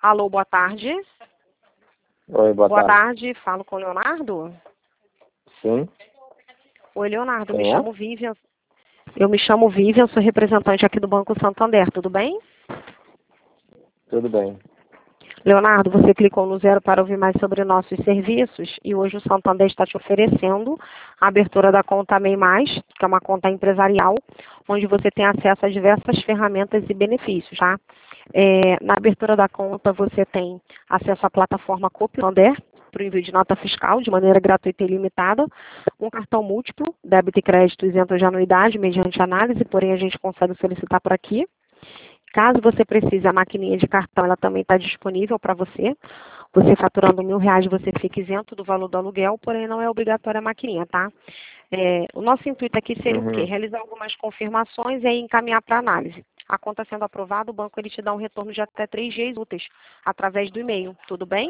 Alô, boa tarde. Oi, Boa tarde, falo com o Leonardo? Sim. Oi, Leonardo, Quem me é? chamo Vivian. Eu me chamo Vivian, sou representante aqui do Banco Santander, tudo bem? Tudo bem. Leonardo, você clicou no 0 para ouvir mais sobre nossos serviços e hoje o Santander está te oferecendo a abertura da conta MEI+, que é uma conta empresarial, onde você tem acesso a diversas ferramentas e benefícios, tá? Na abertura da conta você tem acesso à plataforma Coop Santander, para o envio de nota fiscal de maneira gratuita e ilimitada, um cartão múltiplo, débito e crédito isento de anuidade mediante análise, porém a gente consegue solicitar por aqui. Caso você precise, a maquininha de cartão ela também está disponível para você. Você faturando R$1.000, você fica isento do valor do aluguel, porém não é obrigatória a maquininha, tá? O nosso intuito aqui seria o quê? Realizar algumas confirmações e aí encaminhar para análise. A conta sendo aprovada, o banco ele te dá um retorno de até 3 dias úteis, através do e-mail. Tudo bem?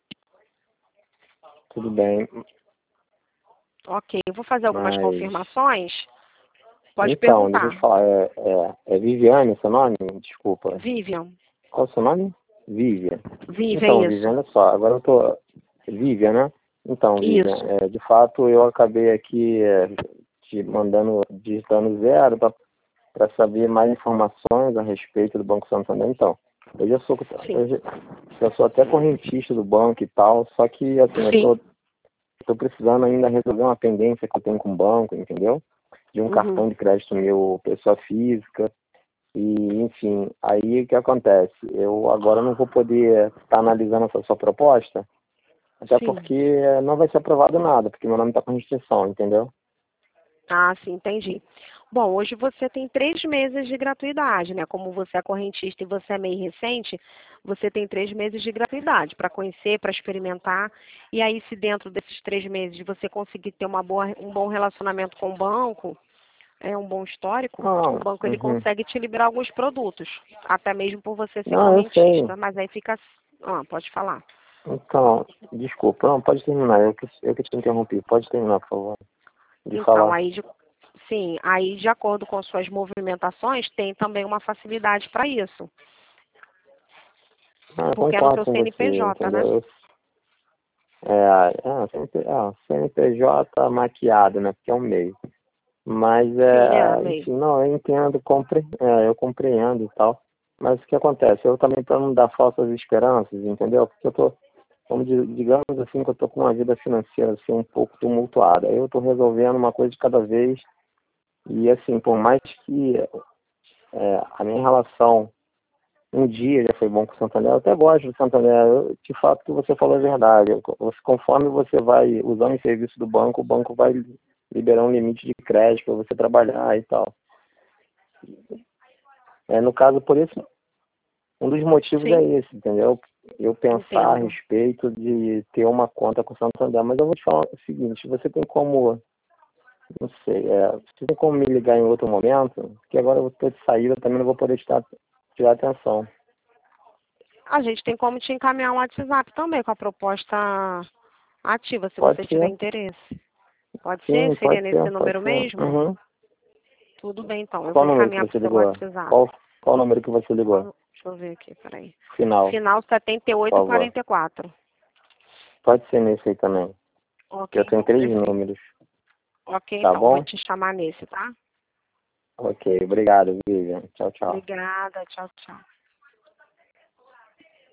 Tudo bem. Ok, eu vou fazer algumas Mas... confirmações. Pode Então, deixa perguntar. eu te falar. É Viviane seu nome? Desculpa. Vivian. Qual é o seu nome? Vivian. Vivian, Então, isso. Vivian, olha só. Agora eu tô... Vivian, né? Então, Vivian, Isso. de fato eu acabei aqui te mandando, digitando 0 para saber mais informações a respeito do Banco Santander. Então, eu já sou, eu sou até correntista do banco e tal, só que assim, eu tô precisando ainda resolver uma pendência que eu tenho com o banco, entendeu? De um cartão de crédito meu, pessoa física, e enfim, aí o que acontece? Eu agora não vou poder estar analisando essa sua proposta, até porque não vai ser aprovado nada, porque meu nome está com restrição, entendeu? Ah, sim, entendi. Bom, hoje você tem 3 meses de gratuidade, né? Como você é correntista e você é MEI recente, você tem 3 meses de gratuidade para conhecer, para experimentar. E aí, se dentro desses 3 meses você conseguir ter um bom relacionamento com o banco, um bom histórico, o banco ele consegue te liberar alguns produtos, até mesmo por você ser Não, eu sei. correntista. Mas aí fica... pode falar. Então, desculpa, não, pode terminar, eu que te interrompi, pode terminar, por favor, de Então, falar. aí de acordo com suas movimentações, tem também uma facilidade para isso. Eu Porque é no concordo seu com você, CNPJ, né? entendeu? CNPJ maquiado, né, porque é um meio. Mas, Sim, MEI. enfim, não, eu entendo, eu compreendo e tal. Mas o que acontece? Eu também, para não dar falsas esperanças, entendeu? Porque eu tô, digamos assim, que eu tô com uma vida financeira assim, um pouco tumultuada. Eu tô resolvendo uma coisa de cada vez. E, assim, por mais que a minha relação um dia já foi bom com o Santander, eu até gosto do Santander. De fato, o que você falou é verdade. Conforme você vai usando o serviço do banco, o banco vai liberar um limite de crédito para você trabalhar e tal. No caso, por isso, um dos motivos é esse, entendeu? Eu pensar a respeito de ter uma conta com o Santander. Mas eu vou te falar o seguinte, você tem como, não sei, você tem como me ligar em outro momento? Porque agora eu estou de saída, também não vou poder tirar atenção. A gente tem como te encaminhar um WhatsApp também com a proposta ativa, se Pode você tiver ser. interesse. Pode Sim, ser? Seria pode nesse ser, pode número ser. mesmo? Uhum. Tudo bem, então. Eu Qual vou número que encaminhar para você o seu ligou? WhatsApp. Qual número que você ligou? Deixa eu ver aqui, peraí. Final, Final por favor. 7844. Pode ser nesse aí também. Ok, Eu tenho então, 3 perfeito. números. Ok, Tá então, vou bom? te chamar nesse, tá? Ok, obrigado, Vivian. Tchau, tchau. Obrigada, tchau, tchau.